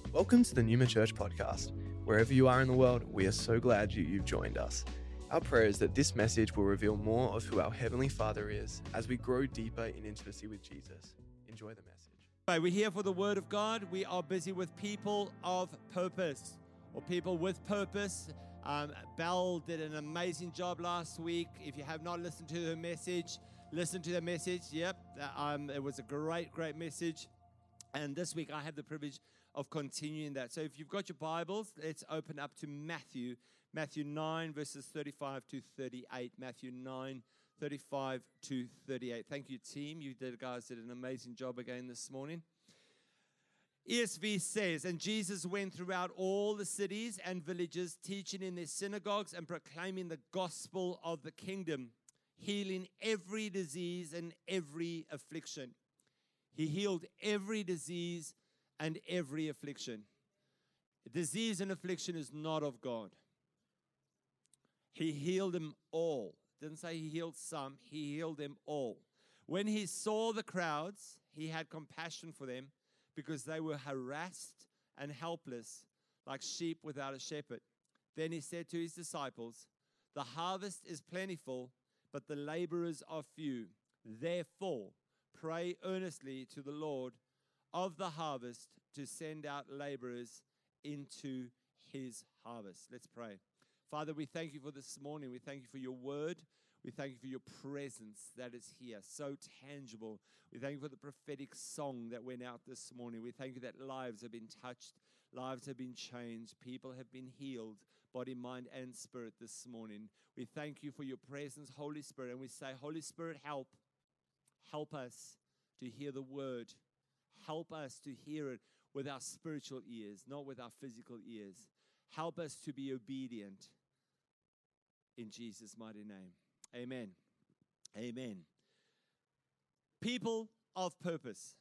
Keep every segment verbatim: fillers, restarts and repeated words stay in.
Welcome to the Numa Church podcast. Wherever you are in the world, we are so glad you, you've joined us. Our prayer is that this message will reveal more of who our Heavenly Father is as we grow deeper in intimacy with Jesus. Enjoy the message. We're here for the Word of God. We are busy with people of purpose, or people with purpose. Um, Belle did an amazing job last week. If you have not listened to her message, listen to the message. Yep, um, it was a great, great message. And this week I have the privilege of continuing that. So if you've got your Bibles, let's open up to Matthew, Matthew nine, verses thirty-five to thirty-eight. Matthew nine, thirty-five to thirty-eight. Thank you, team. You did, guys did an amazing job again this morning. E S V says, and Jesus went throughout all the cities and villages, teaching in their synagogues and proclaiming the gospel of the kingdom, healing every disease and every affliction. He healed every disease and every affliction. Disease and affliction is not of God. He healed them all. Didn't say he healed some, he healed them all. When he saw the crowds, he had compassion for them because they were harassed and helpless like sheep without a shepherd. Then he said to his disciples, the harvest is plentiful, but the laborers are few. Therefore, pray earnestly to the Lord of the harvest to send out laborers into his harvest. Let's pray. Father, we thank you for this morning. We thank you for your word. We thank you for your presence that is here, so tangible. We thank you for the prophetic song that went out this morning. We thank you that lives have been touched, lives have been changed, people have been healed, body, mind, and spirit this morning. We thank you for your presence, Holy Spirit, and we say, Holy Spirit, help. Help us to hear the word. Help us to hear it with our spiritual ears, not with our physical ears. Help us to be obedient in Jesus' mighty name. Amen. Amen. People of purpose.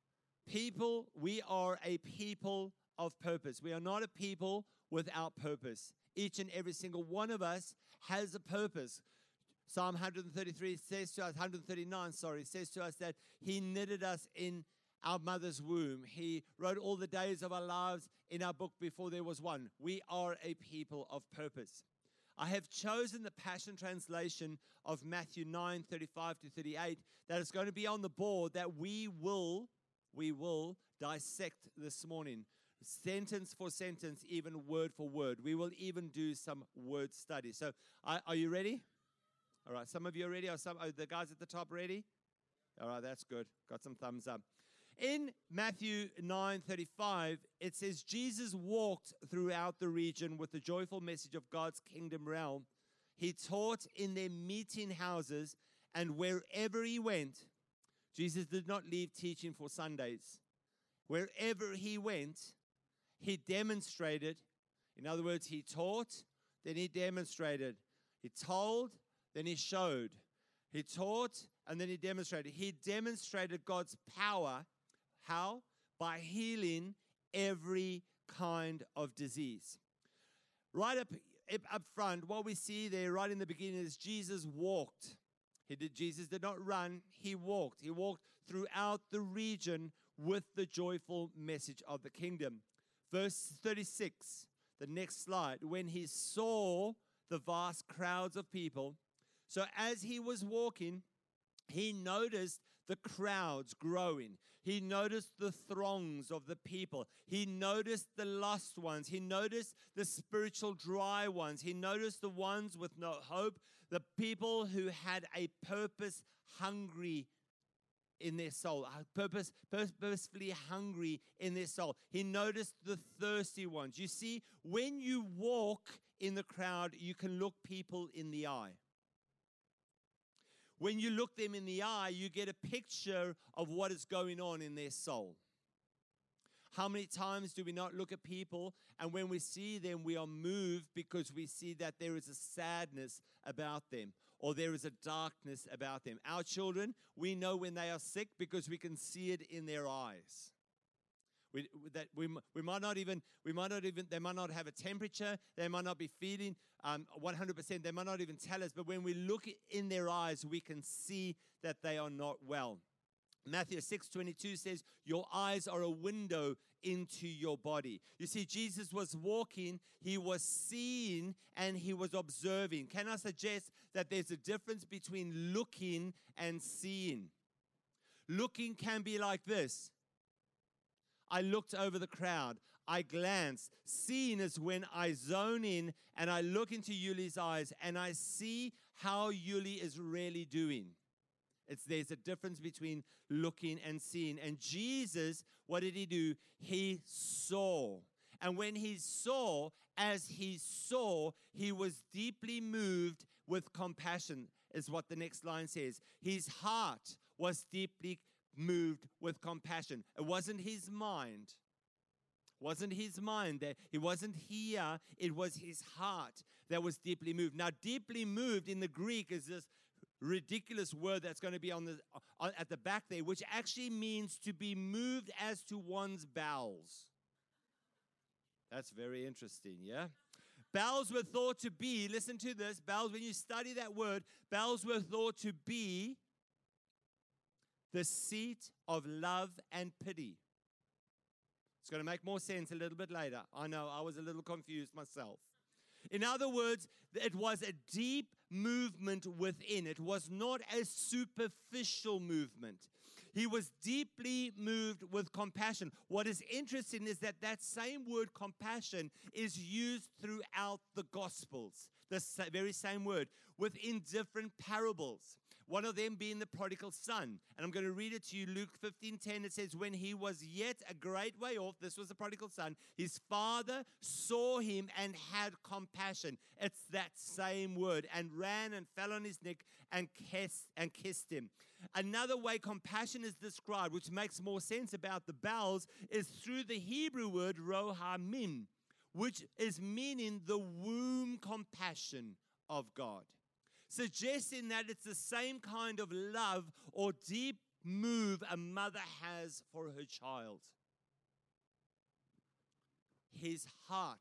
People, we are a people of purpose. We are not a people without purpose. Each and every single one of us has a purpose. Psalm one thirty-three says to us, one thirty-nine, sorry, says to us that he knitted us in our mother's womb. He wrote all the days of our lives in our book before there was one. We are a people of purpose. I have chosen the Passion Translation of Matthew nine, thirty-five to thirty-eight that is going to be on the board that we will, we will dissect this morning. Sentence for sentence, even word for word. We will even do some word study. So are, are you ready? All right, some of you are ready. Are, some, are the guys at the top ready? All right, that's good. Got some thumbs up. In Matthew nine thirty-five, it says, Jesus walked throughout the region with the joyful message of God's kingdom realm. He taught in their meeting houses, and wherever he went, Jesus did not leave teaching for Sundays. Wherever he went, he demonstrated. In other words, he taught, then he demonstrated. He told, then he showed. He taught, and then he demonstrated. He demonstrated God's power. How? By healing every kind of disease. Right up, up front, what we see there right in the beginning is Jesus walked. He did. Jesus did not run. He walked. He walked throughout the region with the joyful message of the kingdom. Verse thirty-six, the next slide. When he saw the vast crowds of people, so as he was walking, he noticed the crowds growing. He noticed the throngs of the people. He noticed the lost ones. He noticed the spiritual dry ones. He noticed the ones with no hope, the people who had a purpose hungry in their soul, purpose, purposefully hungry in their soul. He noticed the thirsty ones. You see, when you walk in the crowd, you can look people in the eye. When you look them in the eye, you get a picture of what is going on in their soul. How many times do we not look at people, and when we see them, we are moved because we see that there is a sadness about them, or there is a darkness about them. Our children, we know when they are sick because we can see it in their eyes. We, that we, we might not even, we might not even, they might not have a temperature, they might not be feeding um, one hundred percent, they might not even tell us, but when we look in their eyes, we can see that they are not well. Matthew six twenty-two says, your eyes are a window into your body. You see, Jesus was walking, he was seeing, and he was observing. Can I suggest that there's a difference between looking and seeing? Looking can be like this. I looked over the crowd. I glanced. Seeing is when I zone in and I look into Yuli's eyes and I see how Yuli is really doing. It's, there's a difference between looking and seeing. And Jesus, what did he do? He saw. And when he saw, as he saw, he was deeply moved with compassion, is what the next line says. His heart was deeply moved with compassion. It wasn't his mind. It wasn't his mind. That he wasn't here. It was his heart that was deeply moved. Now, deeply moved in the Greek is this ridiculous word that's going to be on the uh, at the back there, which actually means to be moved as to one's bowels. That's very interesting, yeah? Bowels were thought to be, listen to this, bowels, when you study that word, bowels were thought to be the seat of love and pity. It's going to make more sense a little bit later. I know, I was a little confused myself. In other words, it was a deep movement within. It was not a superficial movement. He was deeply moved with compassion. What is interesting is that that same word compassion is used throughout the Gospels. The very same word within different parables. One of them being the prodigal son. And I'm going to read it to you, Luke fifteen ten. It says, when he was yet a great way off, this was the prodigal son, his father saw him and had compassion. It's that same word. And ran and fell on his neck and kissed, and kissed him. Another way compassion is described, which makes more sense about the bowels, is through the Hebrew word rohamim, which is meaning the womb compassion of God. Suggesting that it's the same kind of love or deep move a mother has for her child. His heart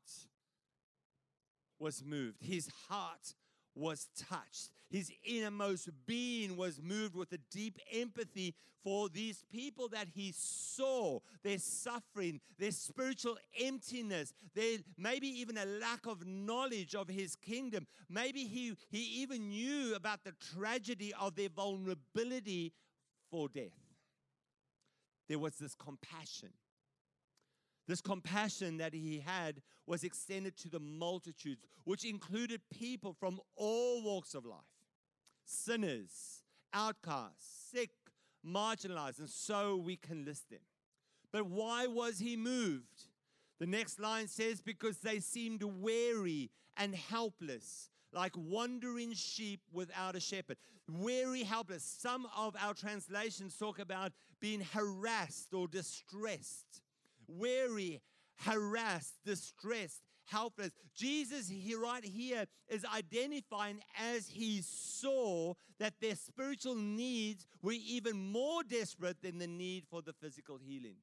was moved. His heart was touched. His innermost being was moved with a deep empathy for these people that he saw, their suffering, their spiritual emptiness, their maybe even a lack of knowledge of his kingdom. Maybe he, he even knew about the tragedy of their vulnerability for death. There was this compassion. This compassion that he had was extended to the multitudes, which included people from all walks of life. Sinners, outcasts, sick, marginalized, and so we can list them. But why was he moved? The next line says, because they seemed weary and helpless, like wandering sheep without a shepherd. Weary, helpless. Some of our translations talk about being harassed or distressed. Weary, harassed, distressed, helpless. Jesus here, right here, is identifying as he saw that their spiritual needs were even more desperate than the need for the physical healing.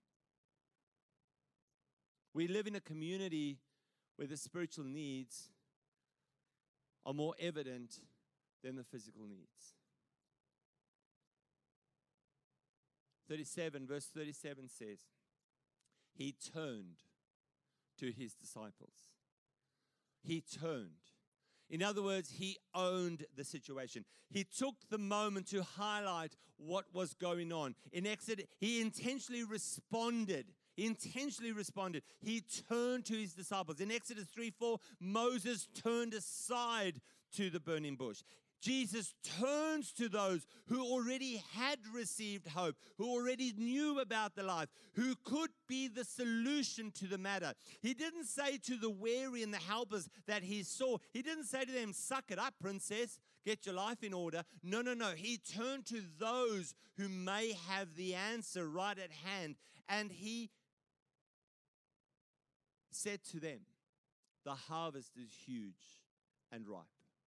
We live in a community where the spiritual needs are more evident than the physical needs. thirty-seven, verse thirty-seven says, he turned to his disciples. He turned. In other words, he owned the situation. He took the moment to highlight what was going on. In Exodus, he intentionally responded. He intentionally responded. He turned to his disciples. In Exodus three four, Moses turned aside to the burning bush. Jesus turns to those who already had received hope, who already knew about the life, who could be the solution to the matter. He didn't say to the weary and the helpless that he saw, he didn't say to them, suck it up, princess, get your life in order. No, no, no. He turned to those who may have the answer right at hand, and he said to them, the harvest is huge and ripe.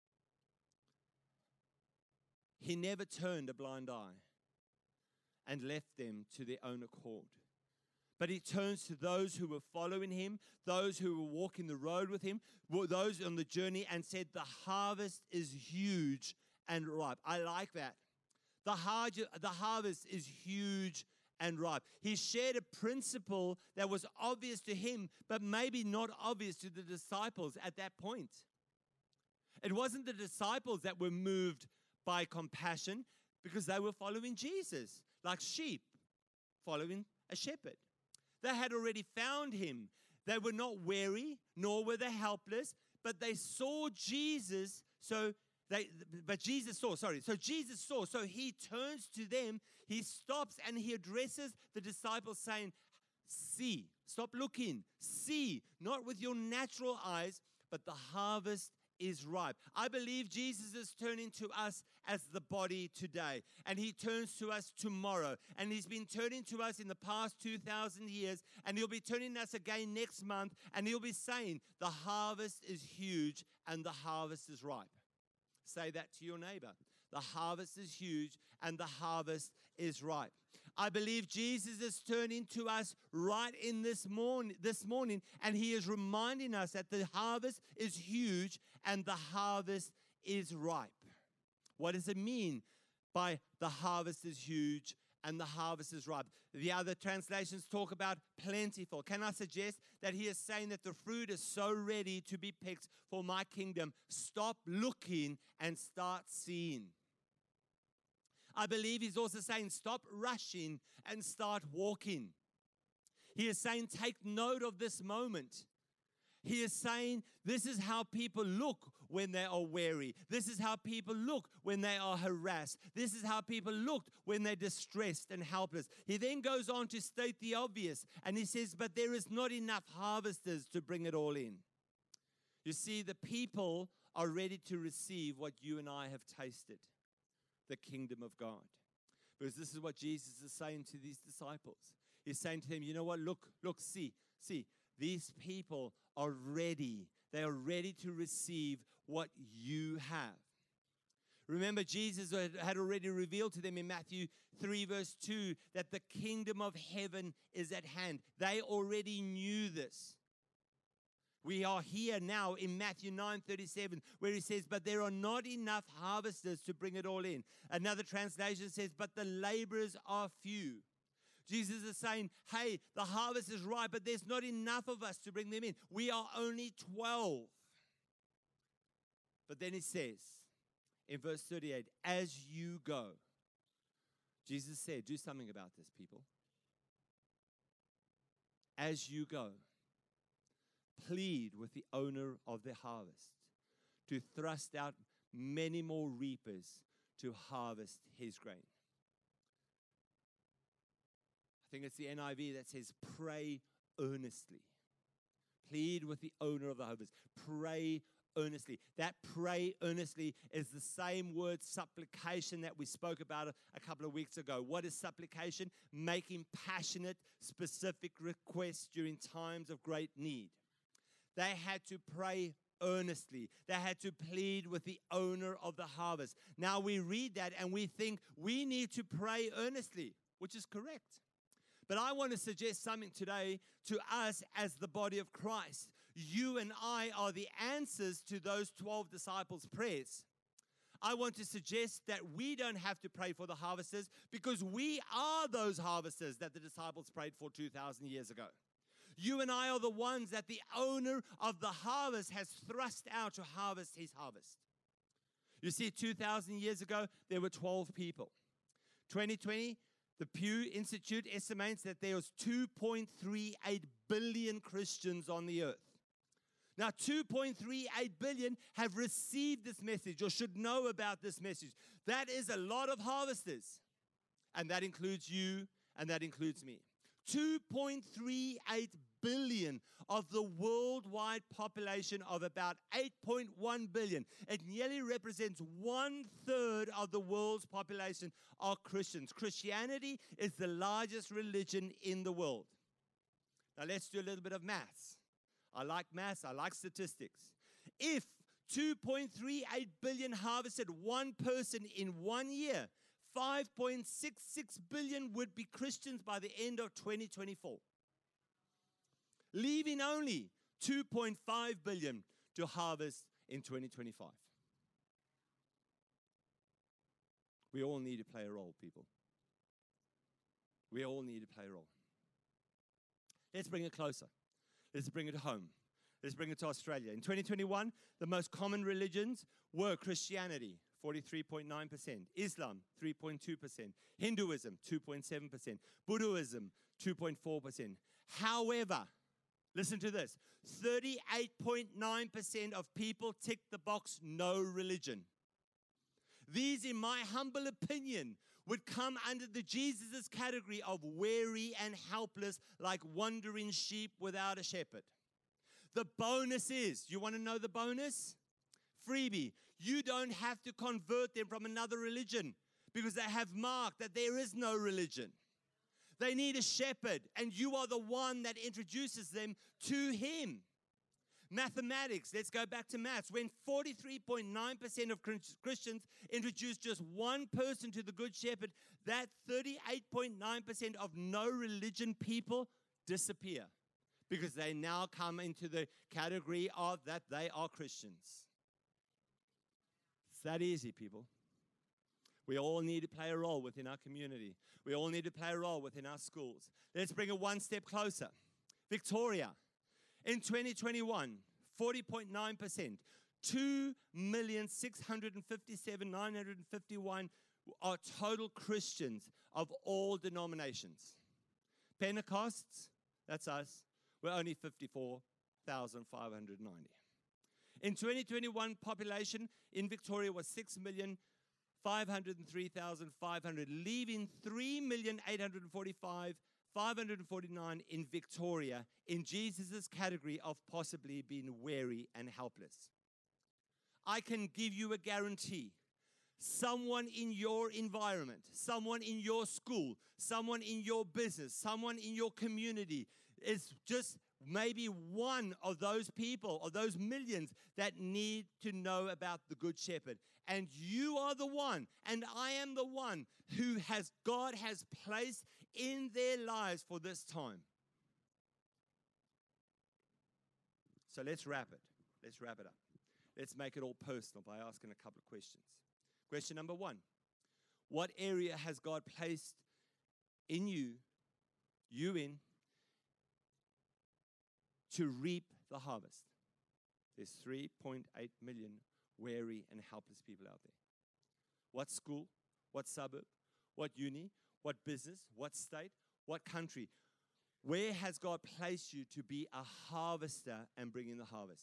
He never turned a blind eye and left them to their own accord. But he turns to those who were following him, those who were walking the road with him, those on the journey, and said, the harvest is huge and ripe. I like that. The, har- the harvest is huge and ripe. He shared a principle that was obvious to him, but maybe not obvious to the disciples at that point. It wasn't the disciples that were moved by compassion because they were following Jesus, like sheep following a shepherd. They had already found him. They were not weary, nor were they helpless, but they saw Jesus, so they, but Jesus saw, sorry, so Jesus saw, so he turns to them, he stops and he addresses the disciples saying, see, stop looking, see, not with your natural eyes, but the harvest is ripe. I believe Jesus is turning to us as the body today, and he turns to us tomorrow, and he's been turning to us in the past two thousand years, and he'll be turning to us again next month, and he'll be saying, the harvest is huge and the harvest is ripe. Say that to your neighbor. The harvest is huge and the harvest is ripe. I believe Jesus is turning to us right in this morning, this morning, and he is reminding us that the harvest is huge and the harvest is ripe. What does it mean by the harvest is huge and the harvest is ripe? The other translations talk about plentiful. Can I suggest that he is saying that the fruit is so ready to be picked for my kingdom? Stop looking and start seeing. I believe he's also saying stop rushing and start walking. He is saying take note of this moment. He is saying this is how people look when they are weary. This is how people look when they are harassed. This is how people look when they're distressed and helpless. He then goes on to state the obvious, and he says, but there is not enough harvesters to bring it all in. You see, the people are ready to receive what you and I have tasted, the kingdom of God. Because this is what Jesus is saying to these disciples. He's saying to them, you know what, look, look, see, see, these people are ready. They are ready to receive what you have. Remember, Jesus had already revealed to them in Matthew three, verse two, that the kingdom of heaven is at hand. They already knew this. We are here now in Matthew nine thirty-seven, where he says, but there are not enough harvesters to bring it all in. Another translation says, but the laborers are few. Jesus is saying, hey, the harvest is ripe, but there's not enough of us to bring them in. We are only twelve. But then he says in verse thirty-eight, as you go, Jesus said, do something about this, people. As you go, plead with the owner of the harvest to thrust out many more reapers to harvest his grain. I think it's the N I V that says, pray earnestly. Plead with the owner of the harvest. Pray earnestly. That pray earnestly is the same word supplication that we spoke about a, a couple of weeks ago. What is supplication? Making passionate, specific requests during times of great need. They had to pray earnestly. They had to plead with the owner of the harvest. Now we read that and we think we need to pray earnestly, which is correct. But I want to suggest something today to us as the body of Christ. You and I are the answers to those twelve disciples' prayers. I want to suggest that we don't have to pray for the harvesters because we are those harvesters that the disciples prayed for two thousand years ago. You and I are the ones that the owner of the harvest has thrust out to harvest his harvest. You see, two thousand years ago, there were twelve people. twenty twenty, the Pew Institute estimates that there was two point three eight billion Christians on the earth. Now, two point three eight billion have received this message or should know about this message. That is a lot of harvesters. And that includes you and that includes me. two point three eight billion of the worldwide population of about eight point one billion. It nearly represents one third of the world's population are Christians. Christianity is the largest religion in the world. Now let's do a little bit of maths. I like maths, I like statistics. If two point three eight billion harvested one person in one year, five point six six billion would be Christians by the end of twenty twenty-four. Leaving only two point five billion to harvest in twenty twenty-five. We all need to play a role, people. We all need to play a role. Let's bring it closer. Let's bring it home. Let's bring it to Australia. In twenty twenty-one, the most common religions were Christianity, forty-three point nine percent, Islam, three point two percent, Hinduism, two point seven percent, Buddhism, two point four percent. However, listen to this, thirty-eight point nine percent of people tick the box no religion. These, in my humble opinion, would come under the Jesus' category of weary and helpless, like wandering sheep without a shepherd. The bonus is, you want to know the bonus? Freebie. You don't have to convert them from another religion because they have marked that there is no religion. They need a shepherd, and you are the one that introduces them to him. Mathematics, let's go back to maths. When forty-three point nine percent of Christians introduce just one person to the Good Shepherd, that thirty-eight point nine percent of no religion people disappear because they now come into the category of that they are Christians. It's that easy, people. We all need to play a role within our community. We all need to play a role within our schools. Let's bring it one step closer. Victoria. In twenty twenty-one, forty point nine percent, two million six hundred fifty-seven thousand nine hundred fifty-one are total Christians of all denominations. Pentecosts, that's us, we're only fifty-four thousand five hundred ninety. In twenty twenty-one, population in Victoria was six million five hundred three thousand five hundred, leaving three million eight hundred forty-five thousand five hundred forty-nine in Victoria in Jesus' category of possibly being weary and helpless. I can give you a guarantee. Someone in your environment, someone in your school, someone in your business, someone in your community is just maybe one of those people, or those millions that need to know about the Good Shepherd. And you are the one, and I am the one who has God has placed in their lives for this time. So let's wrap it. Let's wrap it up. Let's make it all personal by asking a couple of questions. Question number one, what area has God placed in you, you in, to reap the harvest? There's three point eight million weary and helpless people out there. What school, what suburb, what uni, what business, what state, what country? Where has God placed you to be a harvester and bring in the harvest?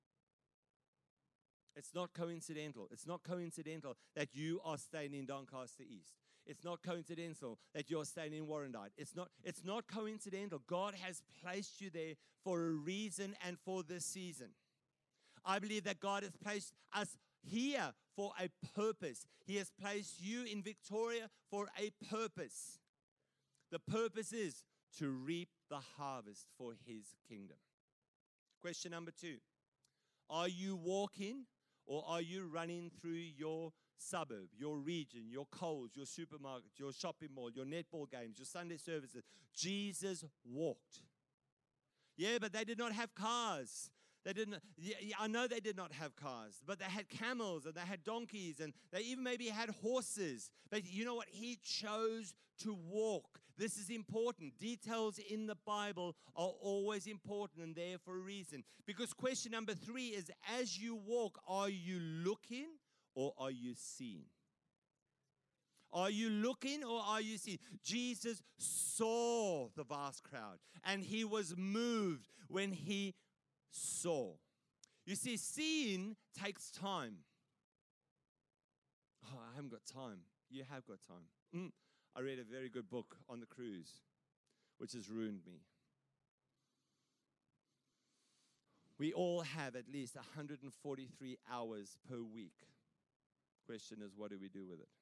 It's not coincidental. It's not coincidental that you are staying in Doncaster East. It's not coincidental that you're staying in Warrandyte. It's not, it's not coincidental. God has placed you there for a reason and for this season. I believe that God has placed us here for a purpose. He has placed you in Victoria for a purpose. The purpose is to reap the harvest for his kingdom. Question number two. Are you walking or are you running through your suburb, your region, your Coles, your supermarket, your shopping mall, your netball games, your Sunday services? Jesus walked. Yeah, but they did not have cars. They didn't. Yeah, I know they did not have cars, but they had camels and they had donkeys and they even maybe had horses. But you know what? He chose to walk. This is important. Details in the Bible are always important and there for a reason. Because question number three is, as you walk, are you looking or are you seeing? Are you looking or are you seeing? Jesus saw the vast crowd and he was moved when he saw. You see, seeing takes time. Oh, I haven't got time. You have got time. Mm. I read a very good book on the cruise, which has ruined me. We all have at least one hundred forty-three hours per week. Question is, what do we do with it?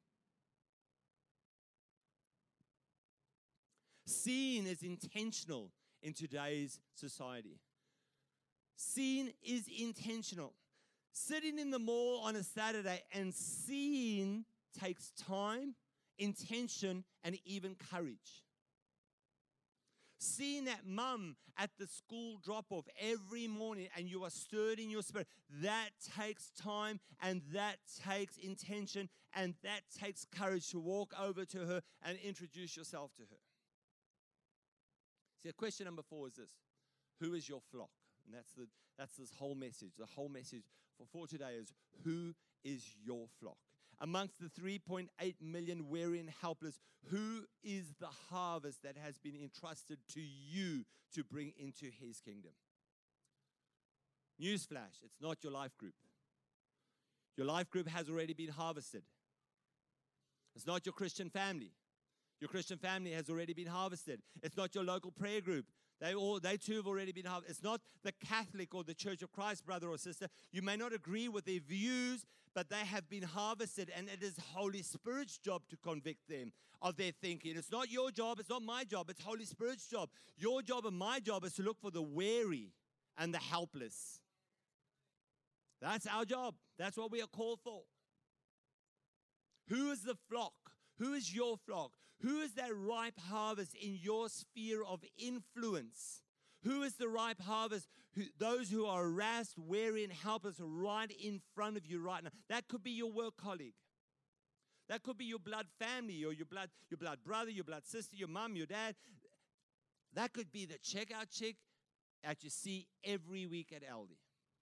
Seeing is intentional in today's society. Seeing is intentional. Sitting in the mall on a Saturday and seeing takes time, intention, and even courage. Seeing that mum at the school drop-off every morning and you are stirred in your spirit, that takes time and that takes intention and that takes courage to walk over to her and introduce yourself to her. See, question number four is this. Who is your flock? And that's the that's this whole message. The whole message for, for today is, who is your flock? Amongst the three point eight million weary and helpless, who is the harvest that has been entrusted to you to bring into his kingdom? Newsflash, it's not your life group. Your life group has already been harvested. It's not your Christian family. Your Christian family has already been harvested. It's not your local prayer group. They all, they too have already been harvested. It's not the Catholic or the Church of Christ, brother or sister. You may not agree with their views, but they have been harvested, and it is Holy Spirit's job to convict them of their thinking. It's not your job. It's not my job. It's Holy Spirit's job. Your job and my job is to look for the weary and the helpless. That's our job. That's what we are called for. Who is the flock? Who is your flock? Who is that ripe harvest in your sphere of influence? Who is the ripe harvest? Who, those who are harassed, weary, and helpless right in front of you right now. That could be your work colleague. That could be your blood family or your blood, your blood brother, your blood sister, your mom, your dad. That could be the checkout chick that you see every week at Aldi.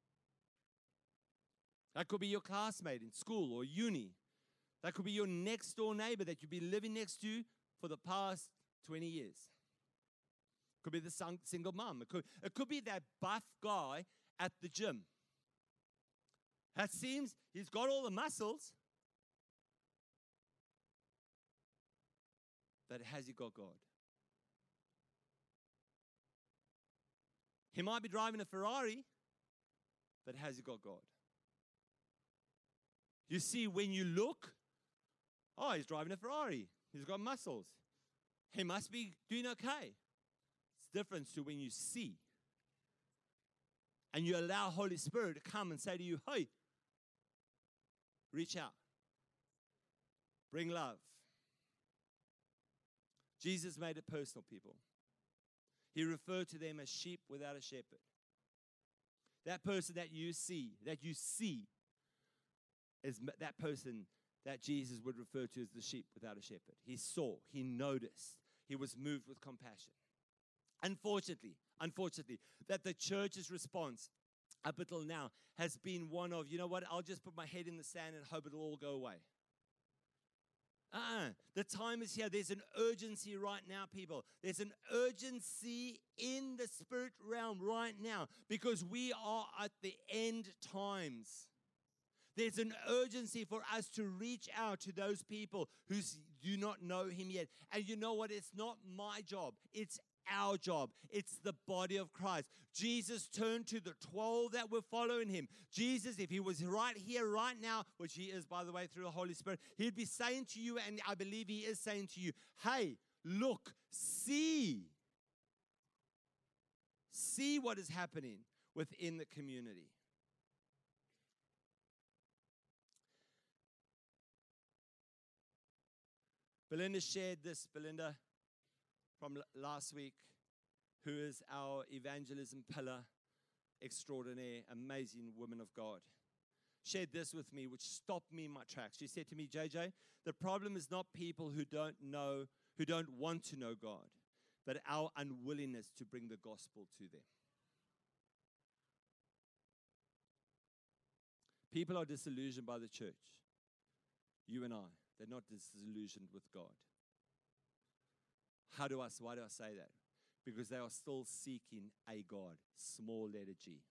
That could be your classmate in school or uni. That could be your next door neighbor that you've been living next to for the past twenty years. Could be the single mom. It could, it could be that buff guy at the gym. That seems he's got all the muscles, but has he got God? He might be driving a Ferrari, but has he got God? You see, when you look, oh, he's driving a Ferrari. He's got muscles. He must be doing okay. It's different to when you see. And you allow Holy Spirit to come and say to you, hey, reach out. Bring love. Jesus made it personal, people. He referred to them as sheep without a shepherd. That person that you see, that you see, is that person that Jesus would refer to as the sheep without a shepherd. He saw, he noticed, he was moved with compassion. Unfortunately, unfortunately, that the church's response up until now has been one of, you know what, I'll just put my head in the sand and hope it'll all go away. Uh-uh. The time is here. There's an urgency right now, people. There's an urgency in the spirit realm right now because we are at the end times. There's an urgency for us to reach out to those people who do not know him yet. And you know what? It's not my job. It's our job. It's the body of Christ. Jesus turned to the twelve that were following him. Jesus, if he was right here, right now, which he is, by the way, through the Holy Spirit, he'd be saying to you, and I believe he is saying to you, hey, look, see. See what is happening within the community. Belinda shared this, Belinda, from last week, who is our evangelism pillar extraordinaire, amazing woman of God. Shared this with me, which stopped me in my tracks. She said to me, J J, the problem is not people who don't know, who don't want to know God, but our unwillingness to bring the gospel to them. People are disillusioned by the church. You and I. They're not disillusioned with God. How do I, why do I say that? Because they are still seeking a God, small letter G.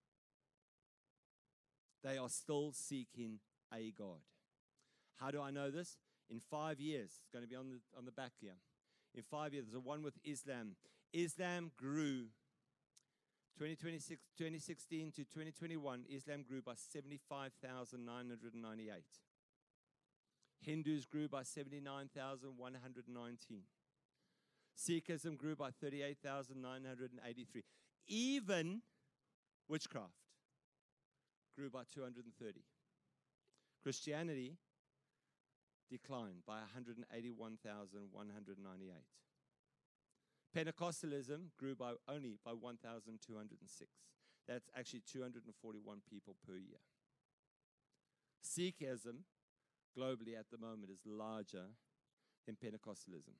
They are still seeking a God. How do I know this? In five years, it's going to be on the, on the back here. In five years, there's a one with Islam. Islam grew, twenty sixteen to twenty twenty-one, Islam grew by seventy-five thousand nine hundred ninety-eight. Hindus grew by seventy-nine thousand one hundred nineteen. Sikhism grew by thirty-eight thousand nine hundred eighty-three. Even witchcraft grew by two hundred thirty. Christianity declined by one hundred eighty-one thousand one hundred ninety-eight. Pentecostalism grew by only by one thousand two hundred six. That's actually two hundred forty-one people per year. Sikhism, globally at the moment, is larger than Pentecostalism.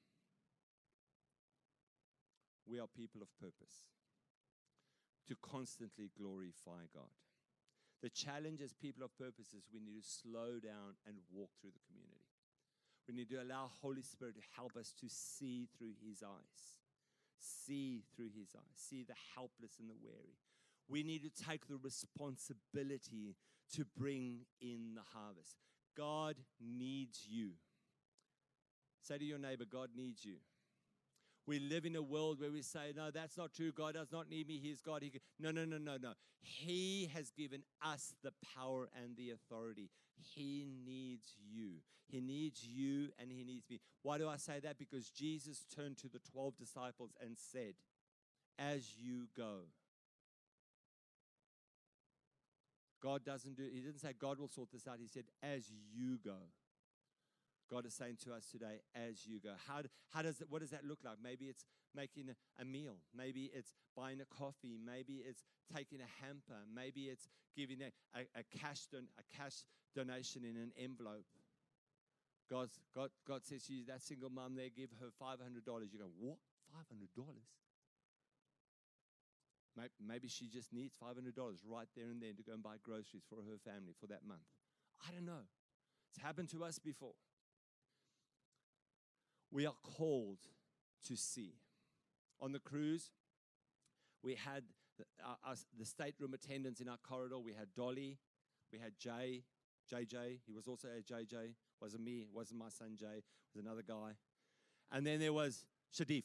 We are people of purpose, to constantly glorify God. The challenge as people of purpose is we need to slow down and walk through the community. We need to allow Holy Spirit to help us to see through His eyes. See through His eyes. See the helpless and the weary. We need to take the responsibility to bring in the harvest. God needs you. Say to your neighbor, God needs you. We live in a world where we say, no, that's not true. God does not need me. He's God. He no, no, no, no, no. He has given us the power and the authority. He needs you. He needs you and He needs me. Why do I say that? Because Jesus turned to the twelve disciples and said, as you go. God doesn't do, He didn't say God will sort this out. He said, as you go. God is saying to us today, as you go. How, how does it, what does that look like? Maybe it's making a, a meal. Maybe it's buying a coffee. Maybe it's taking a hamper. Maybe it's giving a, a, a, cash, don, a cash donation in an envelope. God's, God, God says to you, that single mom there, give her five hundred dollars. You go, what? five hundred dollars? Maybe she just needs five hundred dollars right there and then to go and buy groceries for her family for that month. I don't know. It's happened to us before. We are called to see. On the cruise, we had the, uh, us, the stateroom attendants in our corridor. We had Dolly. We had Jay, J J. He was also a J J. Wasn't me. Wasn't my son Jay. It was another guy. And then there was Shadif.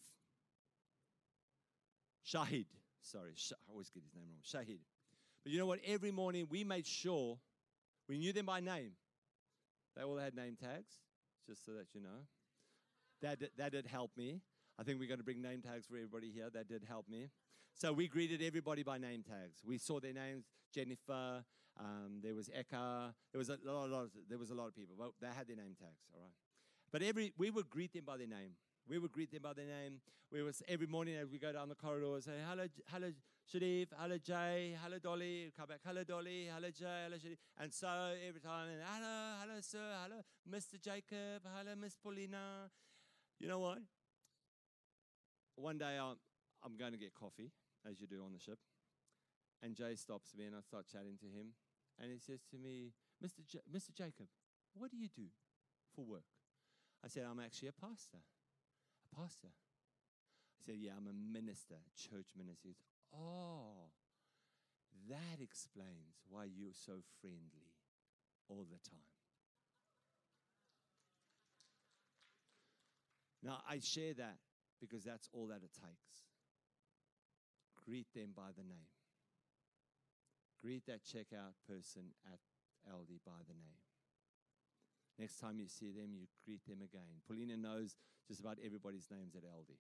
Shahid. Sorry, Sh- I always get his name wrong. Shahid. But you know what? Every morning we made sure we knew them by name. They all had name tags, just so that you know. That did, that did help me. I think we're going to bring name tags for everybody here. That did help me. So we greeted everybody by name tags. We saw their names. Jennifer. Um, there was Eka. There was a lot, lot. Of, there was a lot of people. But they had their name tags. All right. But every we would greet them by their name. We would greet them by their name. We was every morning as we go down the corridor, say hello, hello, Shadif, hello, Jay, hello, Dolly. Come back, hello, Dolly, hello, Jay, hello, Shadif. And so every time, and hello, hello, sir, hello, Mister Jacob, hello, Miss Paulina. You know what? One day I'm, I'm going to get coffee, as you do on the ship. And Jay stops me and I start chatting to him. And he says to me, Mister J- Mister Jacob, what do you do for work? I said, I'm actually a pastor. A pastor. I said, yeah, I'm a minister, church minister. He says, oh, that explains why you're so friendly all the time. Now, I share that because that's all that it takes. Greet them by the name. Greet that checkout person at Aldi by the name. Next time you see them, you greet them again. Paulina knows just about everybody's names at Aldi.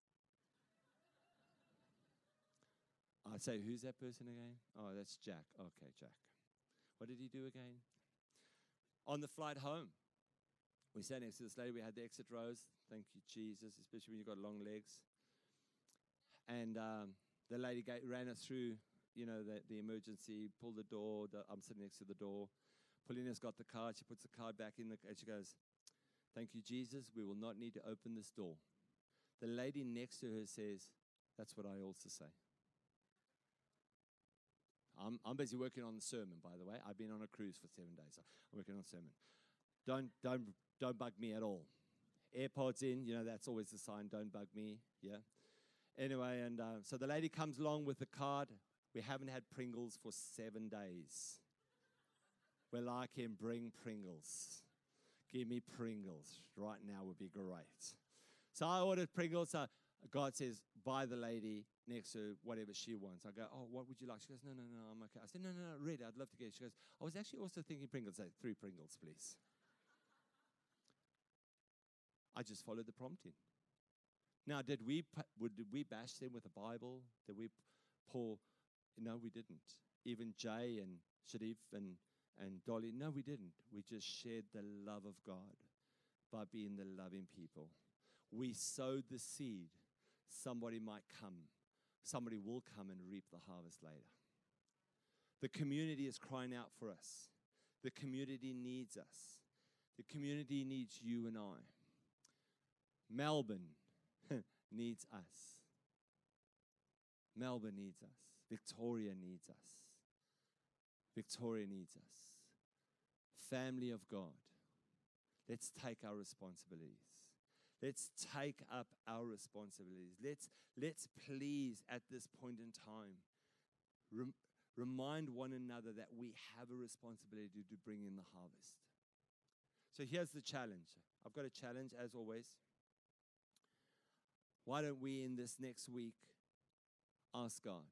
I say, who's that person again? Oh, that's Jack. Okay, Jack. What did he do again? On the flight home, we sat next to this lady. We had the exit rows. Thank you, Jesus, especially when you've got long legs. And um, the lady gave, ran us through, you know, the, the emergency, pulled the door. The, I'm sitting next to the door. Paulina's got the card. She puts the card back in, the, and she goes, thank you, Jesus. We will not need to open this door. The lady next to her says, that's what I also say. I'm, I'm busy working on the sermon, by the way. I've been on a cruise for seven days. So I'm working on sermon. Don't, don't, don't bug me at all. AirPods in, you know, that's always the sign, don't bug me, yeah. Anyway, and uh, so the lady comes along with the card. We haven't had Pringles for seven days. We're like him, bring Pringles. Give me Pringles. Right now would be great. So I ordered Pringles. Uh, God says, buy the lady next to whatever she wants. I go, oh, what would you like? She goes, no, no, no, I'm okay. I said, no, no, no, really, I'd love to get it. She goes, I was actually also thinking Pringles. I said, three Pringles, please. I just followed the prompting. Now, did we would did we bash them with the Bible? Did we pour? No, we didn't. Even Jay and Shadif and, and Dolly, no, we didn't. We just shared the love of God by being the loving people. We sowed the seed somebody might come. Somebody will come and reap the harvest later. The community is crying out for us. The community needs us. The community needs you and I. Melbourne needs us. Melbourne needs us. Victoria needs us. Victoria needs us. Family of God, let's take our responsibilities. Let's take up our responsibilities. Let's, let's please, at this point in time, rem- remind one another that we have a responsibility to bring in the harvest. So here's the challenge. I've got a challenge, as always. Why don't we, in this next week, ask God,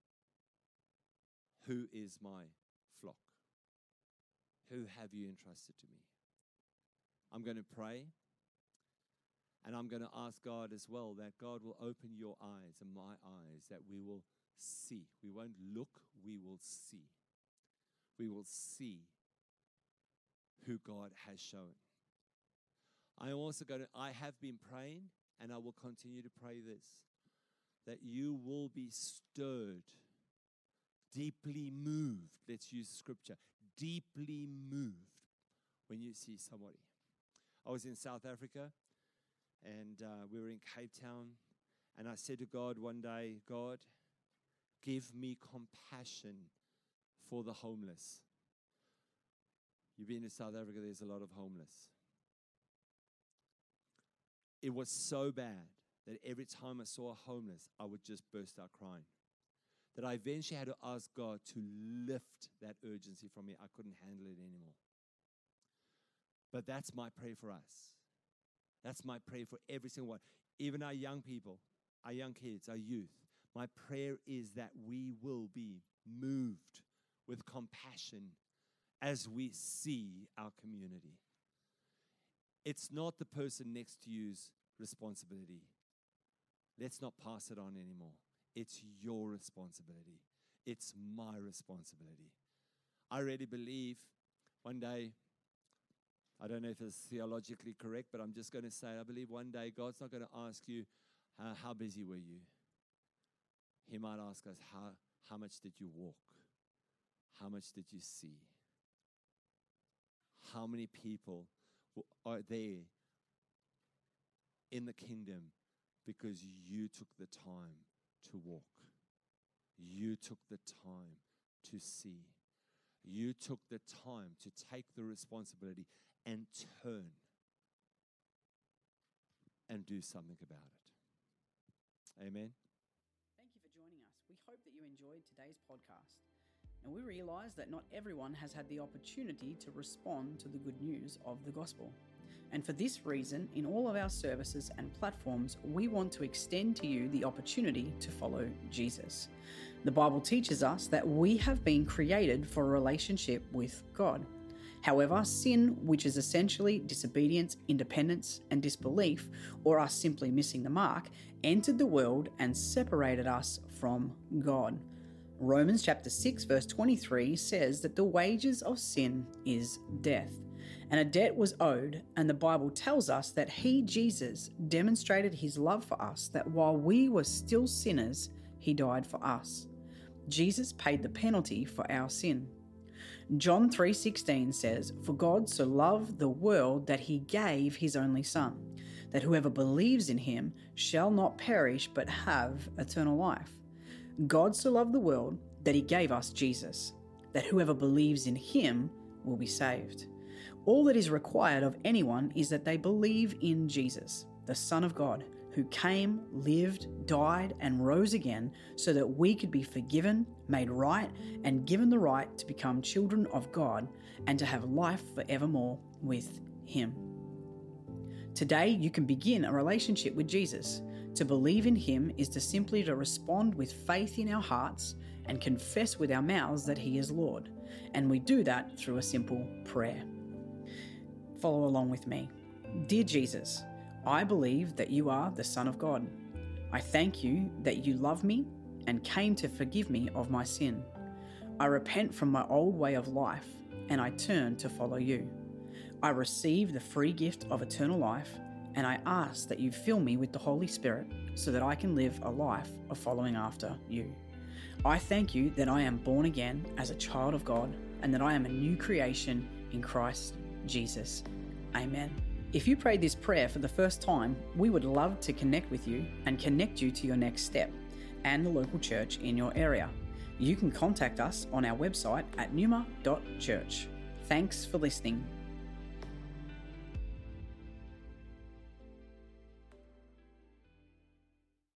who is my flock? Who have you entrusted to me? I'm going to pray, and I'm going to ask God as well that God will open your eyes and my eyes, that we will see. We won't look, we will see. We will see who God has shown. I also going to, I have been praying, and I will continue to pray this, that you will be stirred, deeply moved. Let's use scripture. Deeply moved when you see somebody. I was in South Africa, and uh, we were in Cape Town, and I said to God one day, God, give me compassion for the homeless. You've been to South Africa, there's a lot of homeless. It was so bad that every time I saw a homeless, I would just burst out crying. That I eventually had to ask God to lift that urgency from me. I couldn't handle it anymore. But that's my prayer for us. That's my prayer for every single one. Even our young people, our young kids, our youth. My prayer is that we will be moved with compassion as we see our community. It's not the person next to you's responsibility. Let's not pass it on anymore. It's your responsibility. It's my responsibility. I really believe one day, I don't know if it's theologically correct, but I'm just going to say, I believe one day God's not going to ask you, uh, how busy were you? He might ask us, how, how much did you walk? How much did you see? How many people are there in the kingdom because you took the time to walk? You took the time to see. You took the time to take the responsibility and turn and do something about it. Amen. Thank you for joining us. We hope that you enjoyed today's podcast. And we realize that not everyone has had the opportunity to respond to the good news of the gospel. And for this reason, in all of our services and platforms, we want to extend to you the opportunity to follow Jesus. The Bible teaches us that we have been created for a relationship with God. However, sin, which is essentially disobedience, independence, and disbelief, or us simply missing the mark, entered the world and separated us from God. Romans chapter six verse twenty-three says that the wages of sin is death. And a debt was owed, and the Bible tells us that he, Jesus, demonstrated his love for us, that while we were still sinners, he died for us. Jesus paid the penalty for our sin. John three sixteen says, "For God so loved the world that he gave his only Son, that whoever believes in him shall not perish but have eternal life." God so loved the world that he gave us Jesus, that whoever believes in him will be saved. All that is required of anyone is that they believe in Jesus, the Son of God, who came, lived, died, and rose again so that we could be forgiven, made right, and given the right to become children of God and to have life forevermore with him. Today, you can begin a relationship with Jesus. To believe in him is to simply to respond with faith in our hearts and confess with our mouths that he is Lord. And we do that through a simple prayer. Follow along with me. Dear Jesus, I believe that you are the Son of God. I thank you that you love me and came to forgive me of my sin. I repent from my old way of life and I turn to follow you. I receive the free gift of eternal life and I ask that you fill me with the Holy Spirit so that I can live a life of following after you. I thank you that I am born again as a child of God and that I am a new creation in Christ Jesus. Amen. If you prayed this prayer for the first time, we would love to connect with you and connect you to your next step and the local church in your area. You can contact us on our website at numa dot church. Thanks for listening.